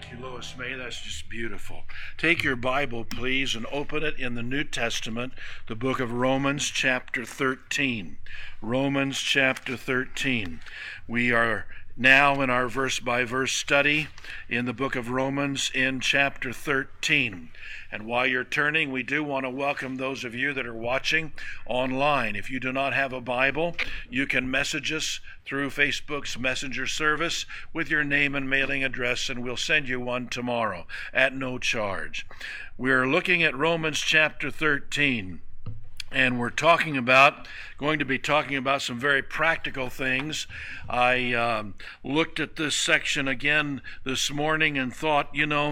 Thank you, Lois May. That's just beautiful. Take your Bible, please, and open it in the New Testament, the book of Romans, chapter 13. Romans, chapter 13. We are now in our verse-by-verse study in the book of Romans in chapter 13. And while you're turning, we do want to welcome those of you that are watching online. If you do not have a Bible, you can message us through Facebook's Messenger service with your name and mailing address, and we'll send you one tomorrow at no charge. We're looking at Romans chapter 13. And we're going to be talking about some very practical things. I looked at this section again this morning and thought,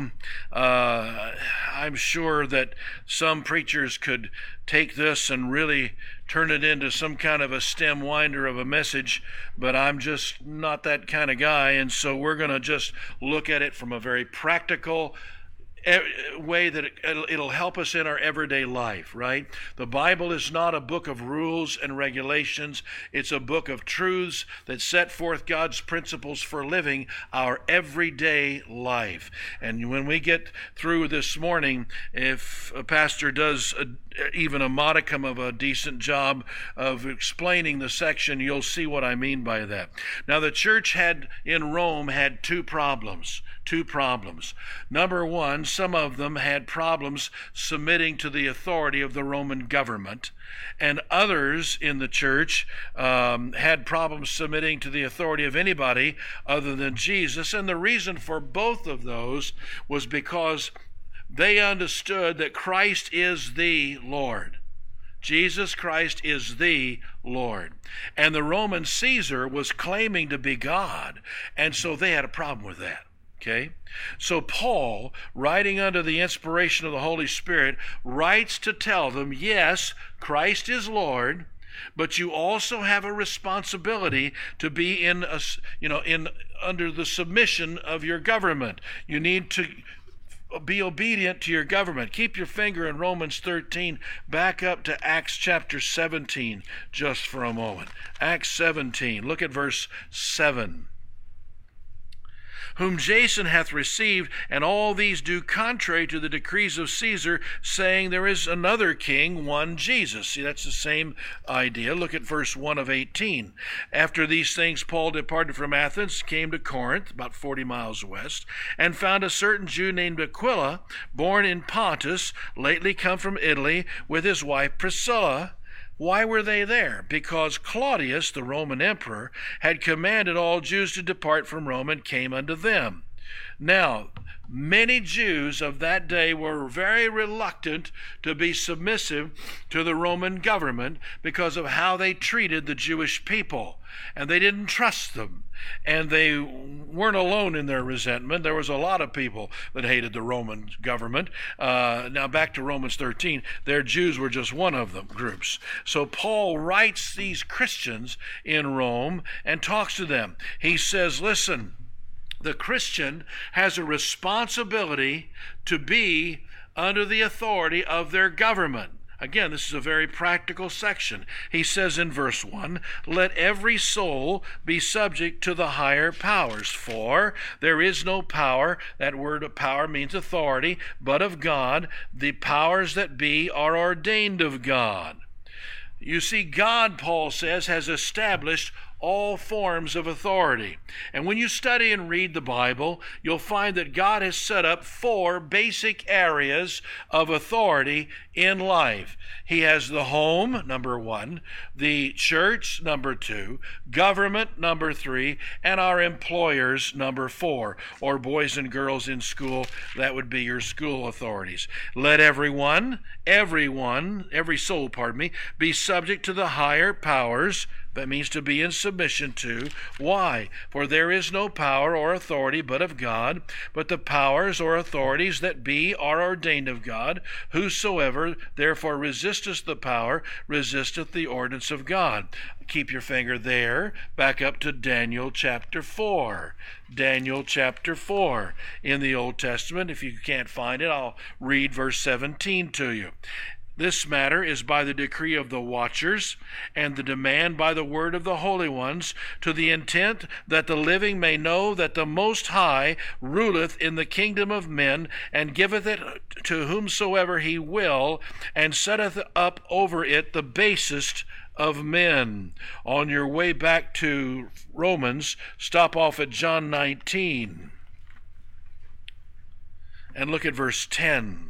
I'm sure that some preachers could take this and really turn it into some kind of a stem winder of a message, but I'm just not that kind of guy, and so we're going to just look at it from a very practical way that it'll help us in our everyday life, right? The Bible is not a book of rules and regulations. It's a book of truths that set forth God's principles for living our everyday life. And when we get through this morning, if a pastor does even a modicum of a decent job of explaining the section, you'll see what I mean by that. Now, the church in Rome had two problems. Number one, some of them had problems submitting to the authority of the Roman government, and others in the church had problems submitting to the authority of anybody other than Jesus. And the reason for both of those was because they understood that Christ is the Lord. Jesus Christ is the Lord. And the Roman Caesar was claiming to be God, and so they had a problem with that. Okay? So Paul, writing under the inspiration of the Holy Spirit, writes to tell them, yes, Christ is Lord, but you also have a responsibility to be under the submission of your government. You need to be obedient to your government. Keep your finger in Romans 13. Back up to Acts chapter 17 just for a moment. Acts 17. Look at verse 7. Whom Jason hath received, and all these do contrary to the decrees of Caesar, saying there is another king, one Jesus. See, that's the same idea. Look at verse 1 of 18. After these things, Paul departed from Athens, came to Corinth, about 40 miles west, and found a certain Jew named Aquila, born in Pontus, lately come from Italy, with his wife Priscilla. Why were they there? Because Claudius, the Roman emperor, had commanded all Jews to depart from Rome and came unto them. Now, many Jews of that day were very reluctant to be submissive to the Roman government because of how they treated the Jewish people. And they didn't trust them. And they weren't alone in their resentment. There was a lot of people that hated the Roman government. Now back to Romans 13. Their Jews were just one of them groups. So Paul writes these Christians in Rome and talks to them. He says, listen, the Christian has a responsibility to be under the authority of their government. Again, this is a very practical section. He says in verse 1, let every soul be subject to the higher powers, for there is no power, that word of power means authority, but of God. The powers that be are ordained of God. You see, God, Paul says, has established all forms of authority. And when you study and read the Bible, you'll find that God has set up 4 basic areas of authority in life. He has the home, number 1, the church, number 2, government, number 3, and our employers, number 4, or boys and girls in school, that would be your school authorities. Let every soul, be subject to the higher powers. That means to be in submission to. Why? For there is no power or authority but of God, but the powers or authorities that be are ordained of God. Whosoever therefore resisteth the power, resisteth the ordinance of God. Keep your finger there. Back up to Daniel chapter 4. Daniel chapter 4 in the Old Testament. If you can't find it, I'll read verse 17 to you. This matter is by the decree of the watchers, and the demand by the word of the holy ones, to the intent that the living may know that the Most High ruleth in the kingdom of men, and giveth it to whomsoever he will, and setteth up over it the basest of men. On your way back to Romans, stop off at John 19 and look at verse 10.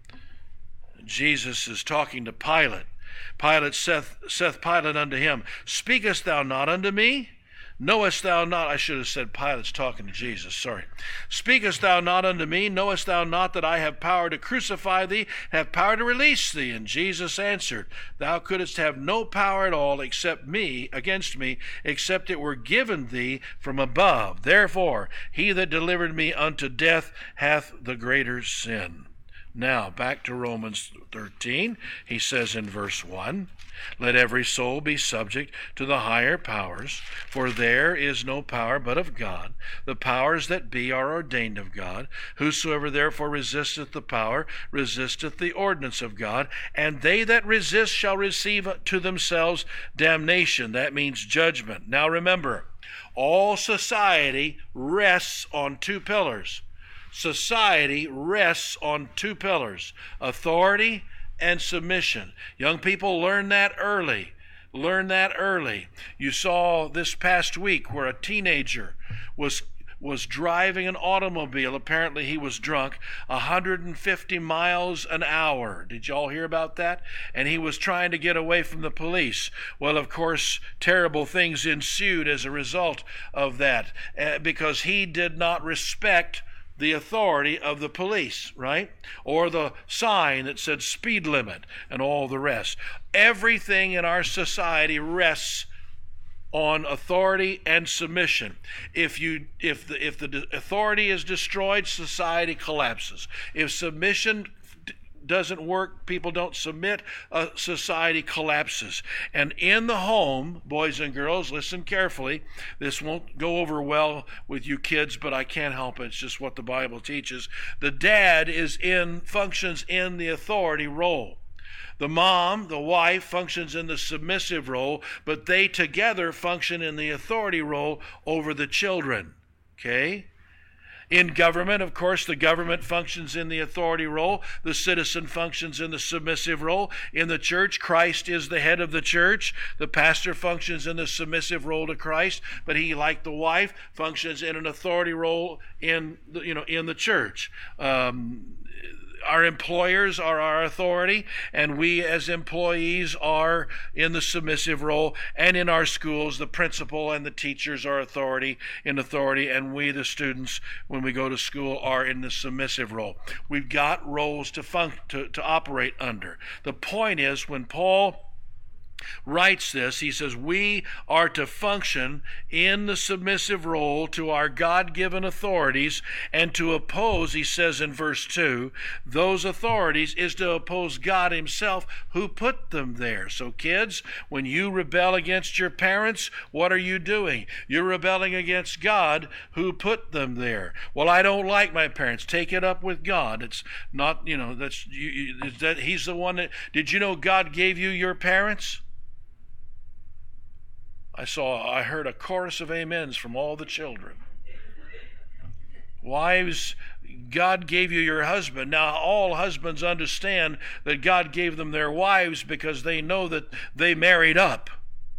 Jesus is talking to Pilate. Pilate saith Pilate unto him, Speakest thou not unto me? Knowest thou not, I should have said Pilate's talking to Jesus, sorry. Speakest thou not unto me? Knowest thou not that I have power to crucify thee, have power to release thee? And Jesus answered, Thou couldst have no power at all against me, except it were given thee from above. Therefore, he that delivered me unto death hath the greater sin. Now, back to Romans 13, he says in verse 1, Let every soul be subject to the higher powers, for there is no power but of God. The powers that be are ordained of God. Whosoever therefore resisteth the power, resisteth the ordinance of God, and they that resist shall receive to themselves damnation. That means judgment. Now remember, all society rests on two pillars. Society rests on two pillars, authority and submission. Young people, learn that early. Learn that early. You saw this past week where a teenager was driving an automobile. Apparently he was drunk, 150 miles an hour. Did y'all hear about that? And he was trying to get away from the police. Well, of course, terrible things ensued as a result of that because he did not respect the authority of the police, right? Or the sign that said speed limit and all the rest. Everything in our society rests on authority and submission. If the authority is destroyed, society collapses. If submission doesn't work, people don't submit, society collapses. And in the home, boys and girls, listen carefully. This won't go over well with you kids, but I can't help it. It's just what the Bible teaches. The dad functions in the authority role. The mom, the wife, functions in the submissive role, but they together function in the authority role over the children. Okay? In government, of course, the government functions in the authority role. The citizen functions in the submissive role. In the church, Christ is the head of the church. The pastor functions in the submissive role to Christ, but he, like the wife, functions in an authority role in the church. Our employers are our authority, and we as employees are in the submissive role. And in our schools, the principal and the teachers are authority, and we, the students, when we go to school, are in the submissive role. We've got roles to operate under. The point is, when Paul writes this, he says we are to function in the submissive role to our God-given authorities, and to oppose, he says in verse 2, those authorities is to oppose God himself who put them there. So kids, when you rebel against your parents, what are you doing? You're rebelling against God who put them there. Well, I don't like my parents. Take it up with God. It's not, he's the one that, did you know God gave you your parents? I heard a chorus of amens from all the children. Wives, God gave you your husband. Now, all husbands understand that God gave them their wives because they know that they married up.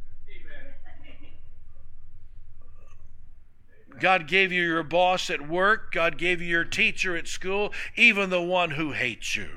God gave you your boss at work. God gave you your teacher at school, even the one who hates you.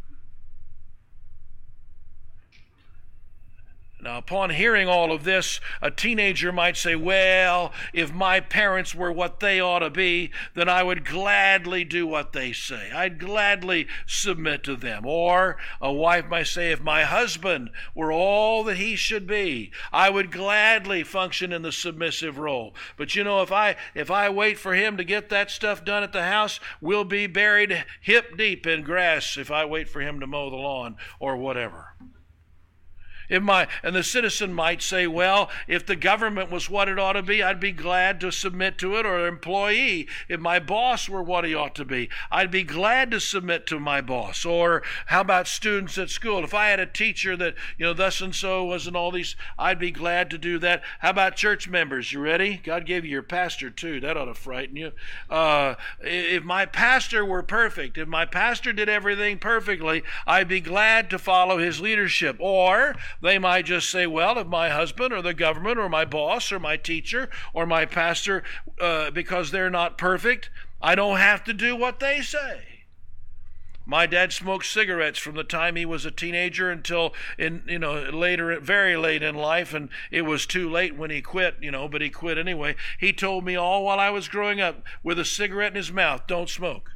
Now, upon hearing all of this, a teenager might say, well, if my parents were what they ought to be, then I would gladly do what they say. I'd gladly submit to them. Or a wife might say, if my husband were all that he should be, I would gladly function in the submissive role. But if I wait for him to get that stuff done at the house, we'll be buried hip deep in grass if I wait for him to mow the lawn or whatever. And the citizen might say, well, if the government was what it ought to be, I'd be glad to submit to it, or an employee. If my boss were what he ought to be, I'd be glad to submit to my boss. Or how about students at school? If I had a teacher that, thus and so was and all these, I'd be glad to do that. How about church members? You ready? God gave you your pastor too. That ought to frighten you. If my pastor were perfect, if my pastor did everything perfectly, I'd be glad to follow his leadership. Or they might just say, well, if my husband or the government or my boss or my teacher or my pastor, because they're not perfect, I don't have to do what they say. My dad smoked cigarettes from the time he was a teenager until later, very late in life, and it was too late when he quit, but he quit anyway. He told me all while I was growing up with a cigarette in his mouth, don't smoke.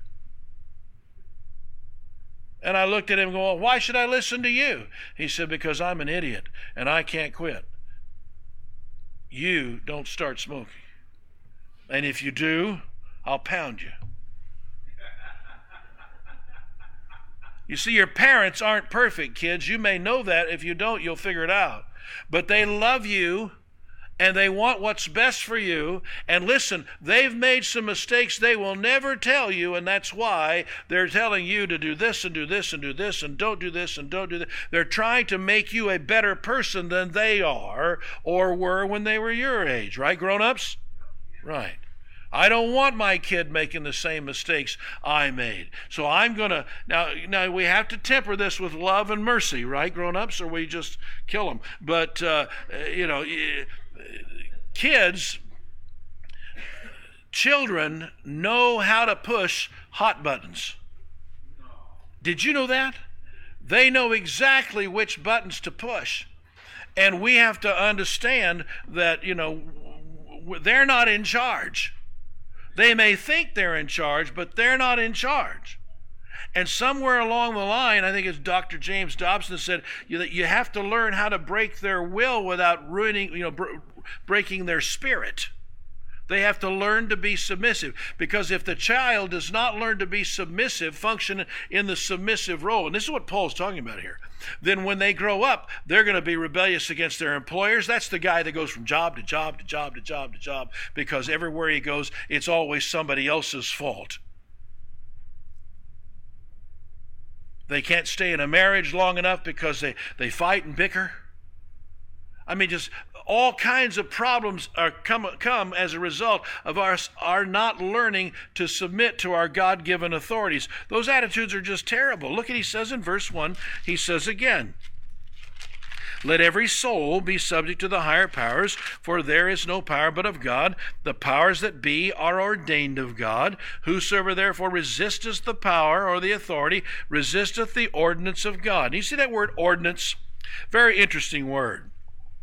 And I looked at him going, well, why should I listen to you? He said, because I'm an idiot and I can't quit. You don't start smoking. And if you do, I'll pound you. You see, your parents aren't perfect, kids. You may know that. If you don't, you'll figure it out. But they love you, and they want what's best for you. And listen, they've made some mistakes they will never tell you, and that's why they're telling you to do this and do this and do this and don't do this and don't do that. They're trying to make you a better person than they are or were when they were your age. Right, grown-ups? Right. I don't want my kid making the same mistakes I made. So I'm going to, now we have to temper this with love and mercy, right, grown-ups, or we just kill them. But, children know how to push hot buttons. Did you know that? They know exactly which buttons to push. And we have to understand that, they're not in charge. They may think they're in charge, but they're not in charge. And somewhere along the line, I think it's Dr. James Dobson said, that you have to learn how to break their will without ruining, breaking their spirit. They have to learn to be submissive, because if the child does not learn to be submissive, function in the submissive role, and this is what Paul's talking about here, then when they grow up, they're going to be rebellious against their employers. That's the guy that goes from job to job to job to job to job, because everywhere he goes, it's always somebody else's fault. They can't stay in a marriage long enough because they fight and bicker. I mean, just all kinds of problems come as a result of our not learning to submit to our God-given authorities. Those attitudes are just terrible. Look at he says in verse 1, he says again, let every soul be subject to the higher powers, for there is no power but of God. The powers that be are ordained of God. Whosoever therefore resisteth the power or the authority resisteth the ordinance of God. And you see that word ordinance? Very interesting word.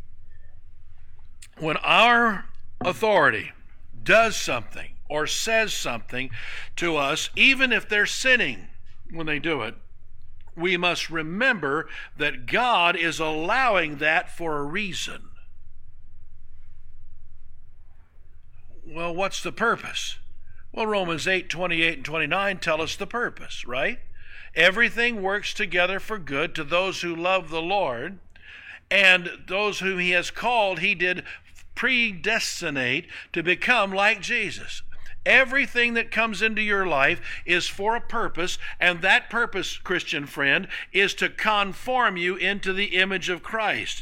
When our authority does something or says something to us, even if they're sinning when they do it, we must remember that God is allowing that for a reason. Well, what's the purpose? Well, Romans 8:28 and 29 tell us the purpose, right? Everything works together for good to those who love the Lord, and those whom he has called, he did predestinate to become like Jesus. Everything that comes into your life is for a purpose, and that purpose, Christian friend, is to conform you into the image of Christ.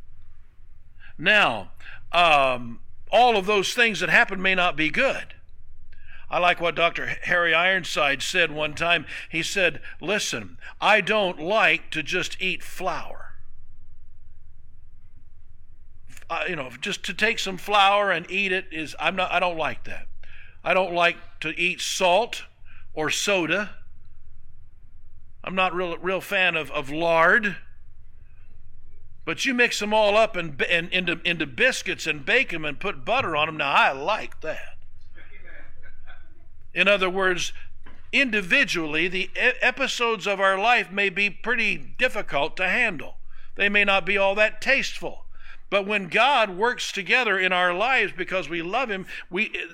Now, all of those things that happen may not be good. I like what Dr. Harry Ironside said one time. He said, listen, I don't like to just eat flour. Just to take some flour and eat it I don't like that. I don't like to eat salt or soda. I'm not real fan of lard. But you mix them all up and into biscuits and bake them and put butter on them. Now I like that. In other words, individually, the episodes of our life may be pretty difficult to handle. They may not be all that tasteful. But when God works together in our lives because we love him,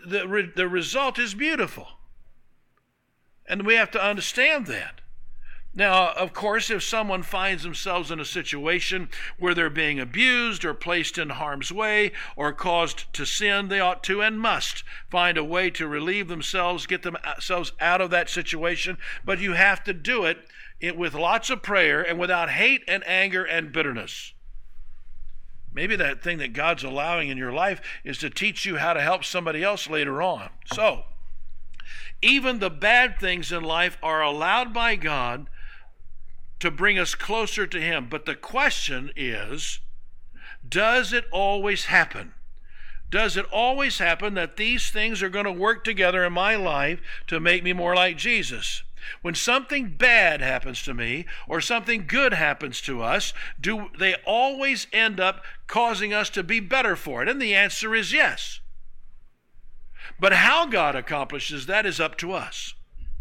the result is beautiful. And we have to understand that. Now, of course, if someone finds themselves in a situation where they're being abused or placed in harm's way or caused to sin, they ought to and must find a way to relieve themselves, get themselves out of that situation. But you have to do it with lots of prayer and without hate and anger and bitterness. Maybe that thing that God's allowing in your life is to teach you how to help somebody else later on. So, even the bad things in life are allowed by God to bring us closer to Him. But the question is, does it always happen? Does it always happen that these things are going to work together in my life to make me more like Jesus? When something bad happens to me or something good happens to us, do they always end up causing us to be better for it? And the answer is yes. But how God accomplishes that is up to us.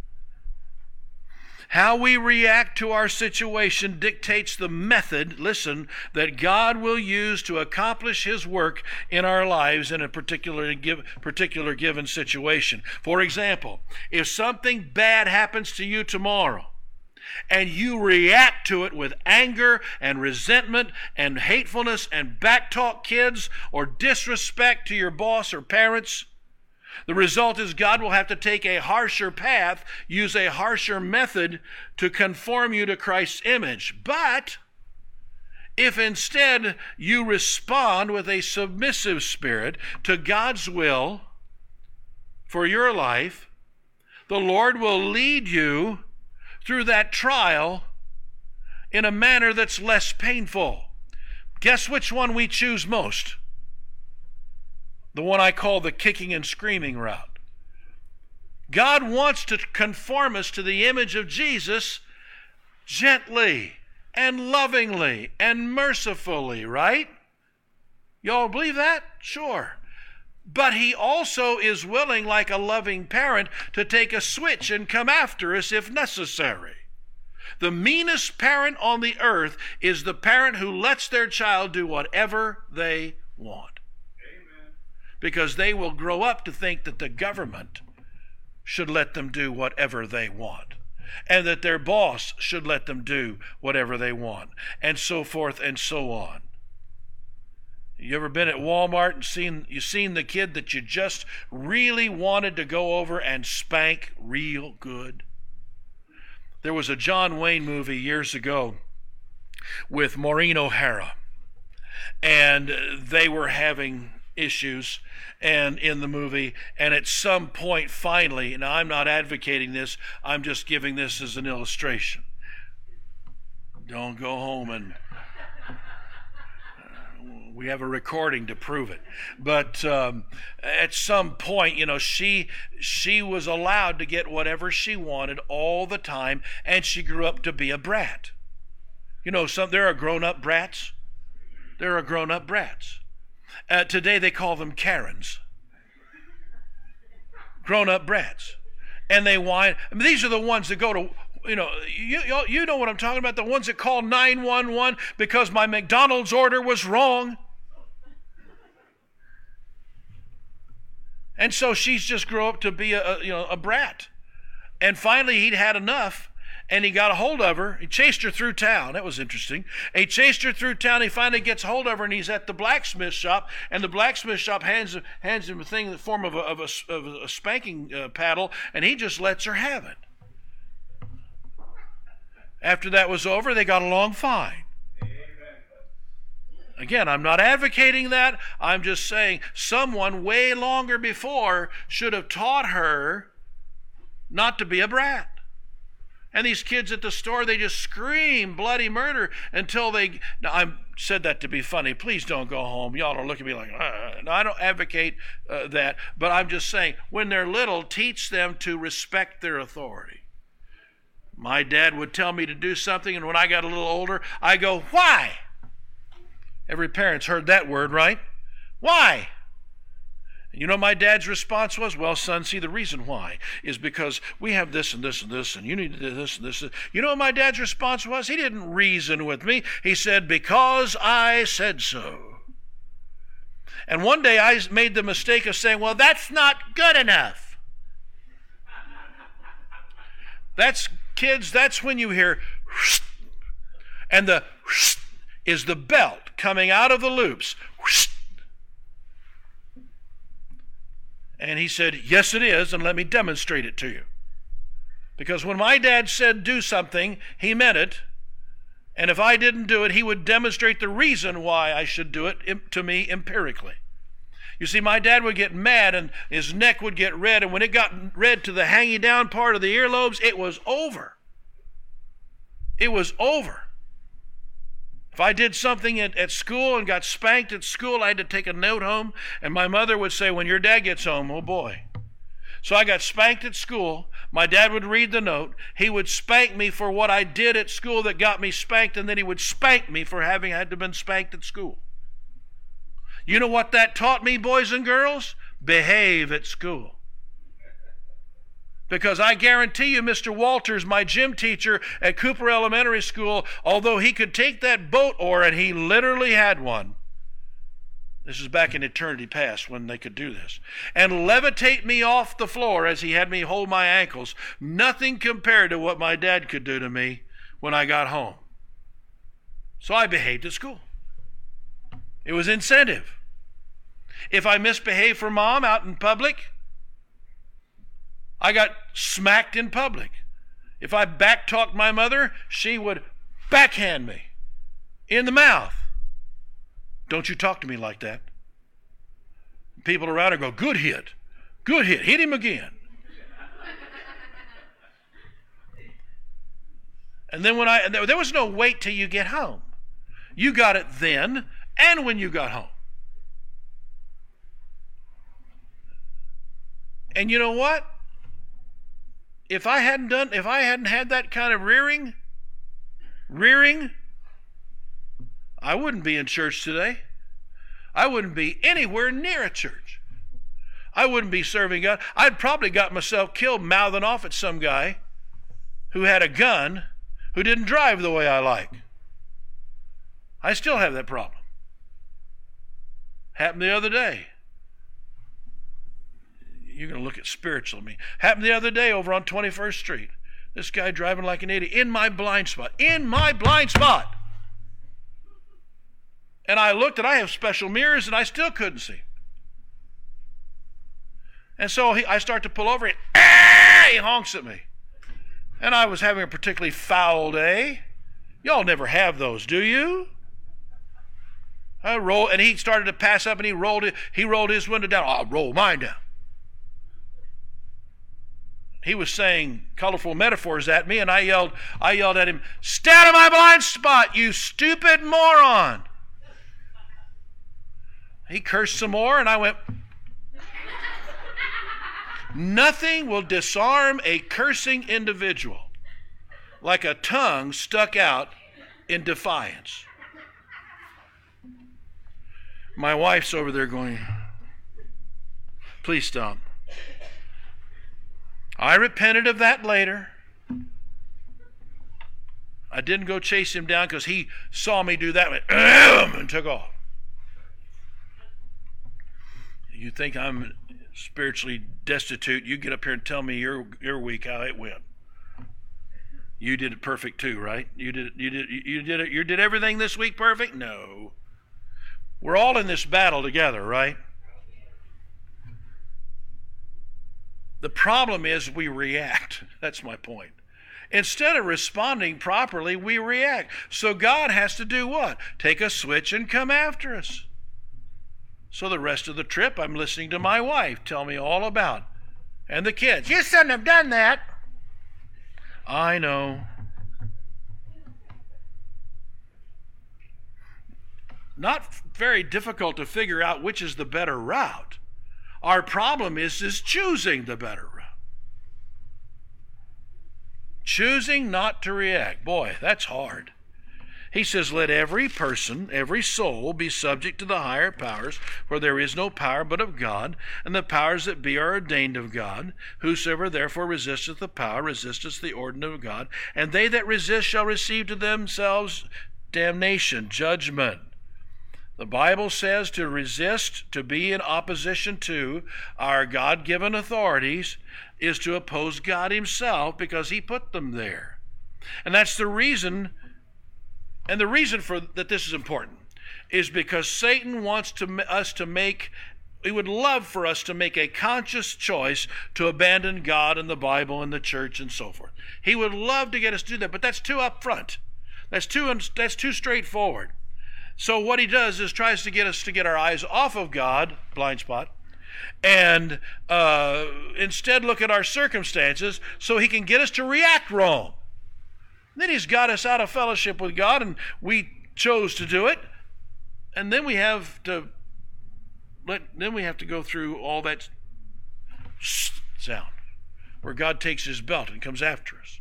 How we react to our situation dictates the method, listen, that God will use to accomplish His work in our lives in a particular given situation. For example, if something bad happens to you tomorrow, and you react to it with anger and resentment and hatefulness and backtalk kids or disrespect to your boss or parents, the result is God will have to take a harsher path, use a harsher method to conform you to Christ's image. But if instead you respond with a submissive spirit to God's will for your life, the Lord will lead you through that trial in a manner that's less painful. Guess which one we choose most? The one I call the kicking and screaming route. God wants to conform us to the image of Jesus gently and lovingly and mercifully, right? Y'all believe that? Sure. But He also is willing, like a loving parent, to take a switch and come after us if necessary. The meanest parent on the earth is the parent who lets their child do whatever they want. Because they will grow up to think that the government should let them do whatever they want, and that their boss should let them do whatever they want, and so forth and so on. You ever been at Walmart and seen the kid that you just really wanted to go over and spank real good? There was a John Wayne movie years ago with Maureen O'Hara, and they were having issues and in the movie, and at some point finally, now I'm not advocating this, I'm just giving this as an illustration. Don't go home and we have a recording to prove it. But at some point, she was allowed to get whatever she wanted all the time, and she grew up to be a brat. There are grown-up brats. There are grown-up brats. Today they call them Karens. Grown-up brats. And they whine. These are the ones that go to, you know what I'm talking about, the ones that call 911 because my McDonald's order was wrong. And so she's just grew up to be a brat. And finally he'd had enough. And he got a hold of her. He chased her through town. That was interesting. And he chased her through town. He finally gets hold of her, and he's at the blacksmith shop. And the blacksmith shop hands him a thing in the form of a spanking paddle, and he just lets her have it. After that was over, they got along fine. Again, I'm not advocating that. I'm just saying someone way longer before should have taught her not to be a brat. And these kids at the store, they just scream bloody murder until they... Now, I said that to be funny. Please don't go home. Y'all don't look at me like... No, I don't advocate that. But I'm just saying, when they're little, teach them to respect their authority. My dad would tell me to do something, and when I got a little older, I go, why? Every parent's heard that word, right? Why? You know my dad's response was, well, son, see, the reason why is because we have this and this and this, and you need to do this and this. You know what my dad's response was? He didn't reason with me. He said, because I said so. And one day I made the mistake of saying, well, that's not good enough. That's kids, that's when you hear, and the is the belt coming out of the loops. And he said, yes, it is, and let me demonstrate it to you. Because when my dad said do something, he meant it. And if I didn't do it, he would demonstrate the reason why I should do it to me empirically. You see, my dad would get mad and his neck would get red, and when it got red to the hanging down part of the earlobes, it was over. It was over. If I did something at school and got spanked at school, I had to take a note home, and my mother would say, when your dad gets home, oh boy. So I got spanked at school. My dad would read the note. He would spank me for what I did at school that got me spanked, and then he would spank me for having had to been spanked at school. You know what that taught me, boys and girls? Behave at school. Because I guarantee you, Mr. Walters, my gym teacher at Cooper Elementary School, although he could take that boat oar, and he literally had one, this is back in eternity past when they could do this, and levitate me off the floor as he had me hold my ankles, nothing compared to what my dad could do to me when I got home. So I behaved at school. It was incentive. If I misbehaved for mom out in public, I got smacked in public. If I backtalked my mother, she would backhand me in the mouth. Don't you talk to me like that. People around her go, good hit, hit him again. And then there was no wait till you get home. You got it then and when you got home. And you know what? If I hadn't had that kind of rearing, I wouldn't be in church today. I wouldn't be anywhere near a church. I wouldn't be serving God. I'd probably got myself killed mouthing off at some guy who had a gun who didn't drive the way I like. I still have that problem. Happened the other day. You're going to look at spiritual at me. Happened the other day over on 21st Street. This guy driving like an idiot in my blind spot. In my blind spot. And I looked, and I have special mirrors, and I still couldn't see. And so I start to pull over, and he honks at me. And I was having a particularly foul day. Y'all never have those, do you? I roll, and he started to pass up, and he rolled his window down. I'll roll mine down. He was saying colorful metaphors at me, and I yelled at him, "Stay out of my blind spot, you stupid moron!" He cursed some more, and I went. Nothing will disarm a cursing individual like a tongue stuck out in defiance. My wife's over there going, please stop. I repented of that later. I didn't go chase him down because he saw me do that and took off. You think I'm spiritually destitute? You get up here and tell me your week how it went. You did it perfect too, right? You did everything this week perfect? No. We're all in this battle together, right? The problem is we react. That's my point. Instead of responding properly, we react. So God has to do what? Take a switch and come after us. So the rest of the trip, I'm listening to my wife tell me all about. And the kids. You shouldn't have done that. I know. Not very difficult to figure out which is the better route. Our problem is choosing the better route. Choosing not to react. Boy, that's hard. He says, let every person, every soul be subject to the higher powers, for there is no power but of God, and the powers that be are ordained of God. Whosoever therefore resisteth the power, resisteth the ordinance of God, and they that resist shall receive to themselves damnation, judgment. The Bible says to resist, to be in opposition to our God-given authorities, is to oppose God himself because he put them there. And that's the reason, and the reason for that this is important is because Satan wants us to make, he would love for us to make a conscious choice to abandon God and the Bible and the church and so forth. He would love to get us to do that, but that's too upfront. That's too straightforward. So what he does is tries to get us to get our eyes off of God, blind spot, and instead look at our circumstances so he can get us to react wrong. Then he's got us out of fellowship with God, and we chose to do it, and then we have to go through all that sound where God takes his belt and comes after us.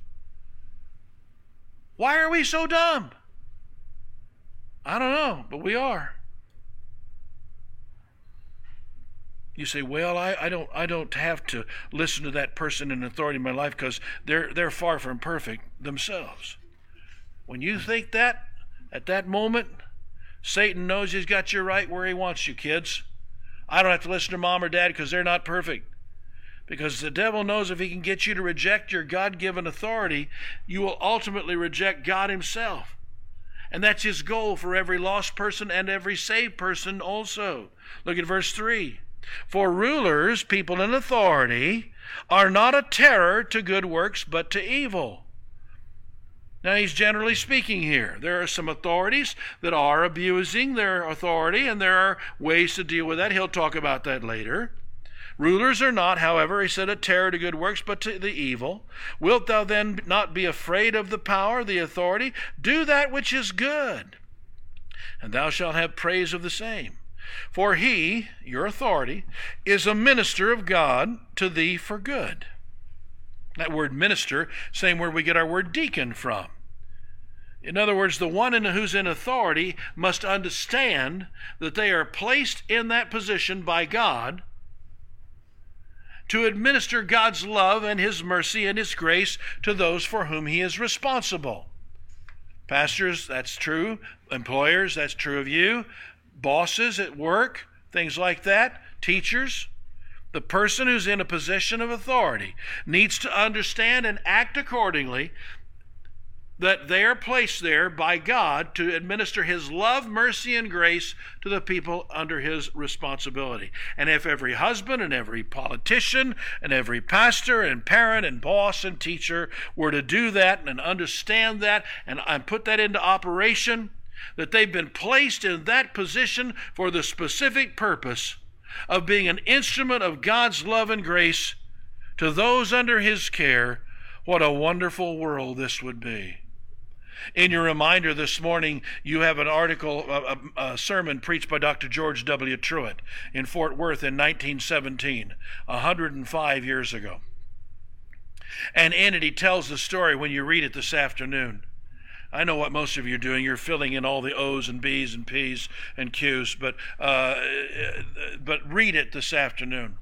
Why are we so dumb? I don't know, but we are. You say, well, I don't have to listen to that person in authority in my life because they're far from perfect themselves. When you think that, at that moment, Satan knows he's got you right where he wants you, kids. I don't have to listen to mom or dad because they're not perfect. Because the devil knows if he can get you to reject your God-given authority, you will ultimately reject God himself. And that's his goal for every lost person and every saved person also. Look at verse 3. For rulers, people in authority, are not a terror to good works, but to evil. Now he's generally speaking here. There are some authorities that are abusing their authority, and there are ways to deal with that. He'll talk about that later. Rulers are not, however, he said, a terror to good works, but to the evil. Wilt thou then not be afraid of the power, the authority? Do that which is good, and thou shalt have praise of the same. For he, your authority, is a minister of God to thee for good. That word minister, same word we get our word deacon from. In other words, the one who's in authority must understand that they are placed in that position by God to administer God's love and his mercy and his grace to those for whom he is responsible. Pastors, that's true. Employers, that's true of you. Bosses at work, things like that. Teachers. The person who's in a position of authority needs to understand and act accordingly, that they are placed there by God to administer his love, mercy, and grace to the people under his responsibility. And if every husband and every politician and every pastor and parent and boss and teacher were to do that and understand that and put that into operation, that they've been placed in that position for the specific purpose of being an instrument of God's love and grace to those under his care, what a wonderful world this would be. In your reminder this morning, you have an article, a sermon preached by Dr. George W. Truett in Fort Worth in 1917, 105 years ago. And in it, he tells the story when you read it this afternoon. I know what most of you are doing. You're filling in all the O's and B's and P's and Q's, but read it this afternoon.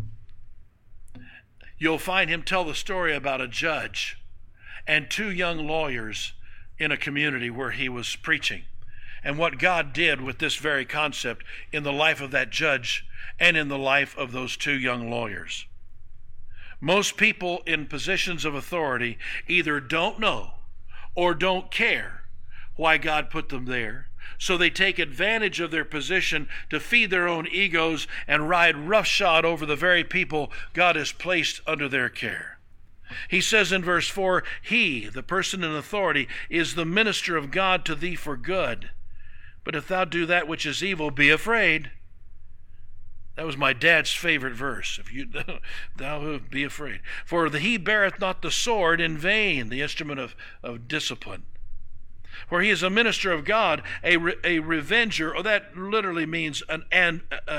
You'll find him tell the story about a judge and two young lawyers in a community where he was preaching, and what God did with this very concept in the life of that judge and in the life of those two young lawyers. Most people in positions of authority either don't know or don't care why God put them there, so they take advantage of their position to feed their own egos and ride roughshod over the very people God has placed under their care. He says in verse 4, he, the person in authority, is the minister of God to thee for good. But if thou do that which is evil, be afraid. That was my dad's favorite verse. If you thou be afraid. For he beareth not the sword in vain, the instrument of discipline. For he is a minister of God, a revenger. Oh, that literally means an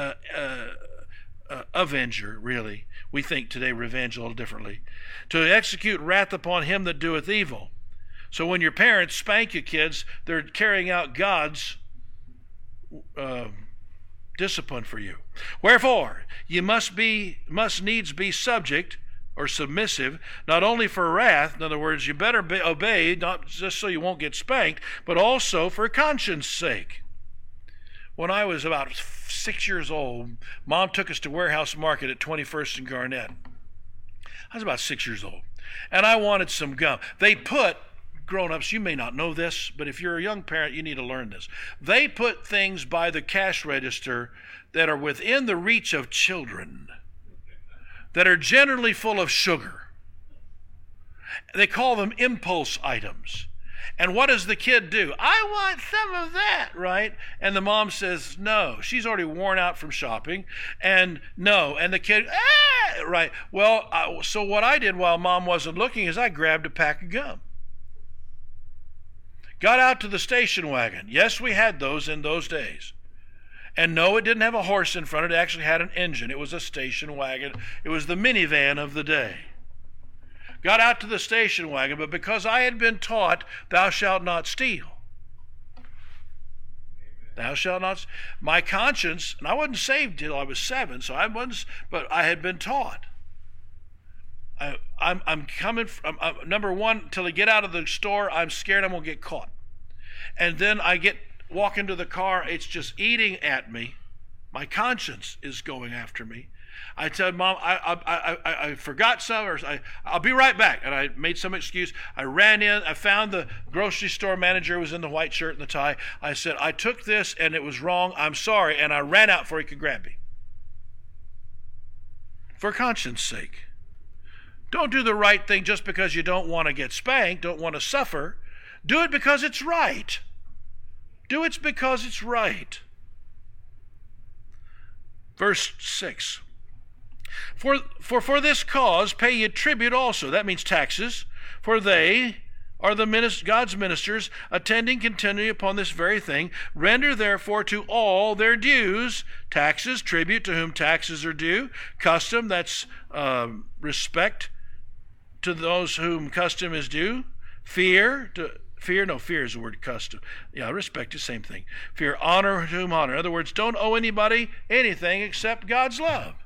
avenger, really. We think today revenge a little differently. To execute wrath upon him that doeth evil. So when your parents spank you, kids, they're carrying out God's discipline for you. Wherefore, ye must needs be subject or submissive, not only for wrath, in other words, you better obey, not just so you won't get spanked, but also for conscience sake. When I was about 6 years old, Mom took us to Warehouse Market at 21st and Garnett. I was about 6 years old, and I wanted some gum. They put, grown-ups, you may not know this, but if you're a young parent, you need to learn this. They put things by the cash register that are within the reach of children, that are generally full of sugar. They call them impulse items. And what does the kid do? I want some of that, right? And the mom says, no. She's already worn out from shopping. And no. And the kid, right. Well, so what I did while Mom wasn't looking is I grabbed a pack of gum. Got out to the station wagon. Yes, we had those in those days. And no, it didn't have a horse in front of it. It actually had an engine. It was a station wagon. It was the minivan of the day. Got out to the station wagon, but because I had been taught, thou shalt not steal. Thou shalt not. My conscience, and I wasn't saved till I was 7, so I wasn't, but I had been taught. I'm coming from, number one, till I get out of the store, I'm scared I'm going to get caught. And then walk into the car, it's just eating at me. My conscience is going after me. I tell Mom, I forgot some, or I'll be right back. And I made some excuse. I ran in. I found the grocery store manager who was in the white shirt and the tie. I said, I took this and it was wrong. I'm sorry. And I ran out before he could grab me. For conscience sake. Don't do the right thing just because you don't want to get spanked, don't want to suffer. Do it because it's right. Do it because it's right. Verse 6. For this cause pay ye tribute also. That means taxes. For they are God's ministers, attending continually upon this very thing. Render therefore to all their dues, taxes, tribute, to whom taxes are due. Custom, that's respect to those whom custom is due. Fear is the word custom. Yeah, respect is the same thing. Fear, honor to whom honor. In other words, don't owe anybody anything except God's love.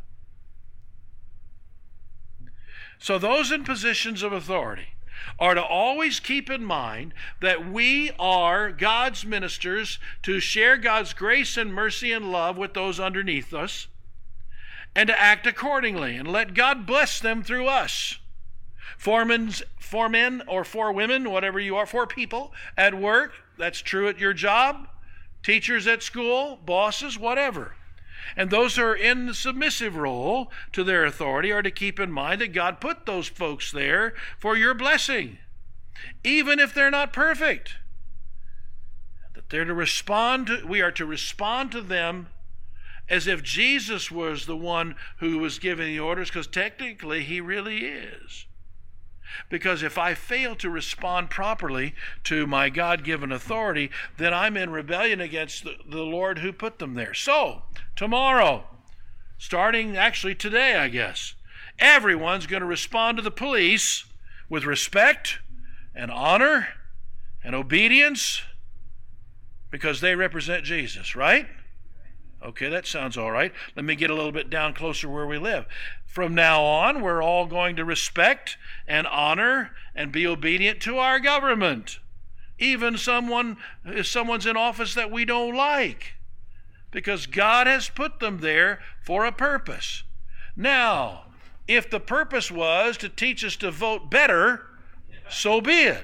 So those in positions of authority are to always keep in mind that we are God's ministers to share God's grace and mercy and love with those underneath us, and to act accordingly and let God bless them through us. For men or for women, whatever you are, for people at work, that's true at your job, teachers at school, bosses, whatever. And those who are in the submissive role to their authority are to keep in mind that God put those folks there for your blessing, even if they're not perfect. That they're to we are to respond to them as if Jesus was the one who was giving the orders, because technically he really is. Because if I fail to respond properly to my God-given authority, then I'm in rebellion against the Lord who put them there. So, tomorrow, starting actually today, I guess, everyone's going to respond to the police with respect and honor and obedience because they represent Jesus, right? Okay, that sounds all right. Let me get a little bit down closer where we live. From now on, we're all going to respect and honor and be obedient to our government. Even if someone's in office that we don't like. Because God has put them there for a purpose. Now, if the purpose was to teach us to vote better, so be it.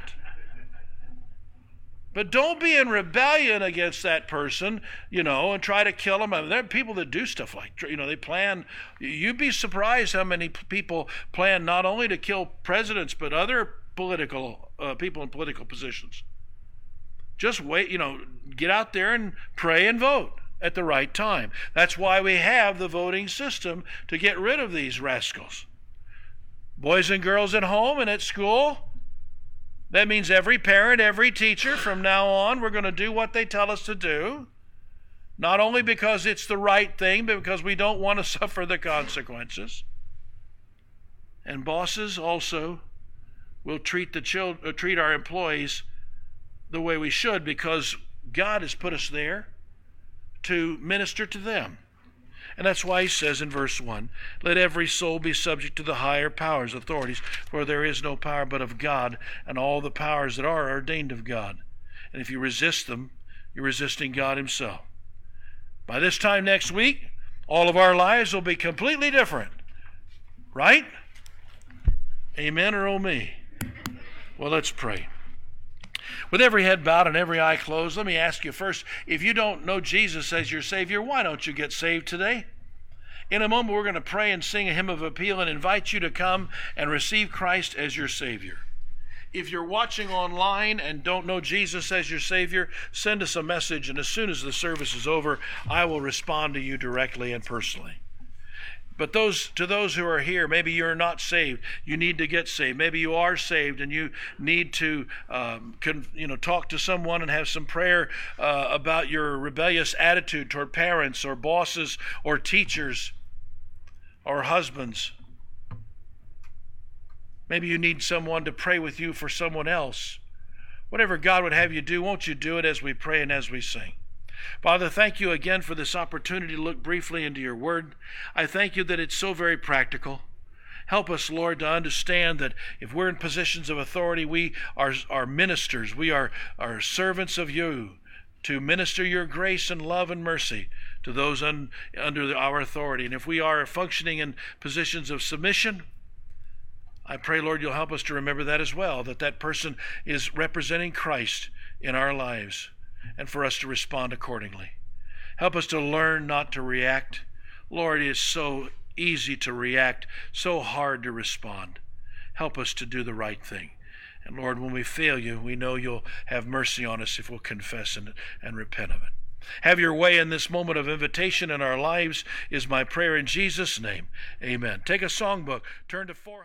But don't be in rebellion against that person, and try to kill them. I mean, there are people that do stuff like, they plan. You'd be surprised how many people plan not only to kill presidents, but other political people in political positions. Just wait, get out there and pray and vote at the right time. That's why we have the voting system, to get rid of these rascals. Boys and girls at home and at school. That means every parent, every teacher, from now on, we're going to do what they tell us to do. Not only because it's the right thing, but because we don't want to suffer the consequences. And bosses also will treat our employees the way we should, because God has put us there to minister to them. And that's why he says in verse 1, let every soul be subject to the higher powers, authorities, for there is no power but of God, and all the powers that are ordained of God. And if you resist them, you're resisting God himself. By this time next week, all of our lives will be completely different. Right? Amen or oh me? Well, let's pray. With every head bowed and every eye closed, let me ask you first, if you don't know Jesus as your Savior, why don't you get saved today? In a moment, we're going to pray and sing a hymn of appeal and invite you to come and receive Christ as your Savior. If you're watching online and don't know Jesus as your Savior, send us a message, and as soon as the service is over, I will respond to you directly and personally. But to those who are here, maybe you're not saved, you need to get saved. Maybe you are saved and you need to talk to someone and have some prayer about your rebellious attitude toward parents or bosses or teachers or husbands. Maybe you need someone to pray with you for someone else. Whatever God would have you do, won't you do it as we pray and as we sing? Father, thank you again for this opportunity to look briefly into your word. I thank you that it's so very practical. Help us, Lord, to understand that if we're in positions of authority, we are ministers. We are servants of you to minister your grace and love and mercy to those under our authority. And if we are functioning in positions of submission, I pray, Lord, you'll help us to remember that as well, that person is representing Christ in our lives, and for us to respond accordingly. Help us to learn not to react. Lord, it is so easy to react, so hard to respond. Help us to do the right thing. And Lord, when we fail you, we know you'll have mercy on us if we'll confess and repent of it. Have your way in this moment of invitation in our lives is my prayer in Jesus' name. Amen. Take a songbook, turn to 400.